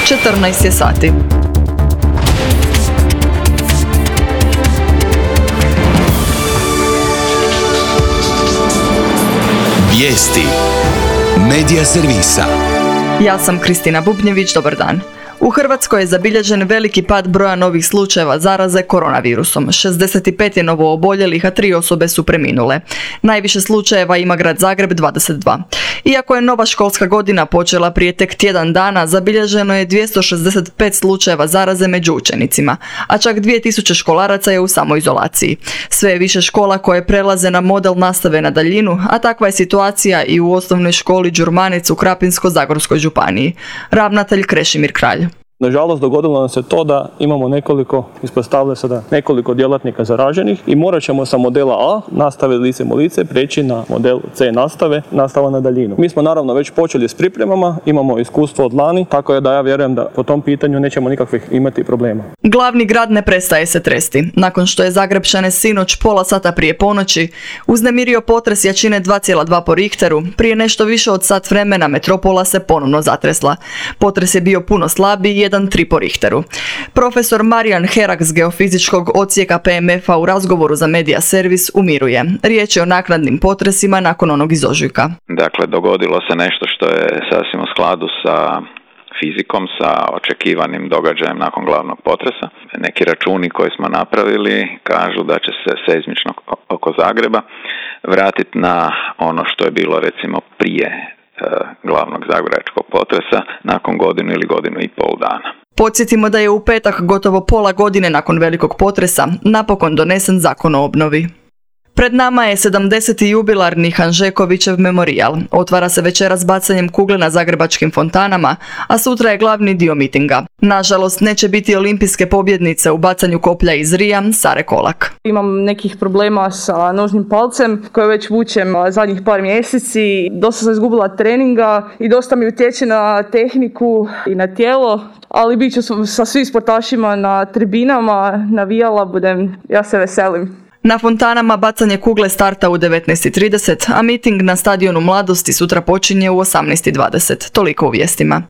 14 je sati. Vijesti Medija servisa. Ja sam Kristina Bubnjević, dobar dan. U Hrvatskoj je zabilježen veliki pad broja novih slučajeva zaraze koronavirusom. 65 je novo oboljelih, a 3 osobe su preminule. Najviše slučajeva ima grad Zagreb, 22. Iako je nova školska godina počela prije tek tjedan dana, zabilježeno je 265 slučajeva zaraze među učenicima, a čak 2000 školaraca je u samoizolaciji. Sve je više škola koje prelaze na model nastave na daljinu, a takva je situacija i u osnovnoj školi Đurmanec u Krapinsko-zagorskoj županiji. Ravnatelj Krešimir Kralj. Nažalost, dogodilo nam se to da imamo ispostavlja se da nekoliko djelatnika zaraženih i morat ćemo sa modela A, nastave licem u lice, preći na model C nastave, nastava na daljinu. Mi smo naravno već počeli s pripremama, imamo iskustvo od lani, tako je da ja vjerujem da po tom pitanju nećemo nikakvih imati problema. Glavni grad ne prestaje se tresti. Nakon što je Zagrepčane sinoć pola sata prije ponoći uznemirio potres jačine 2,2 po Richteru, prije nešto više od sat vremena metropola se ponovno zatresla. Potres je bio puno slabiji, 1,3 po Richteru. Profesor Marijan Herak s geofizičkog odsjeka PMF-a u razgovoru za Medija servis umiruje. Riječ je o naknadnim potresima nakon onog iz ožujka. Dakle, dogodilo se nešto što je sasvim u skladu sa fizikom, sa očekivanim događajem nakon glavnog potresa. Neki računi koje smo napravili kažu da će se seizmično oko Zagreba vratiti na ono što je bilo recimo prije glavnog zagrebačkog potresa nakon godinu ili godinu i pol dana. Podsjetimo da je u petak, gotovo pola godine nakon velikog potresa, napokon donesen Zakon o obnovi. Pred nama je 70. jubilarni Hanžekovićev memorijal. Otvara se večeras bacanjem kugle na zagrebačkim fontanama, a sutra je glavni dio mitinga. Nažalost, neće biti olimpijske pobjednice u bacanju koplja iz Rija, Sare Kolak. Imam nekih problema sa nožnim palcem koje već vučem zadnjih par mjeseci. Dosta sam izgubila treninga i dosta mi utječe na tehniku i na tijelo, ali bit ću sa svim sportašima na tribinama, navijala ja se veselim. Na fontanama bacanje kugle starta u 19:30, a miting na stadionu Mladosti sutra počinje u 18:20. Toliko u vijestima.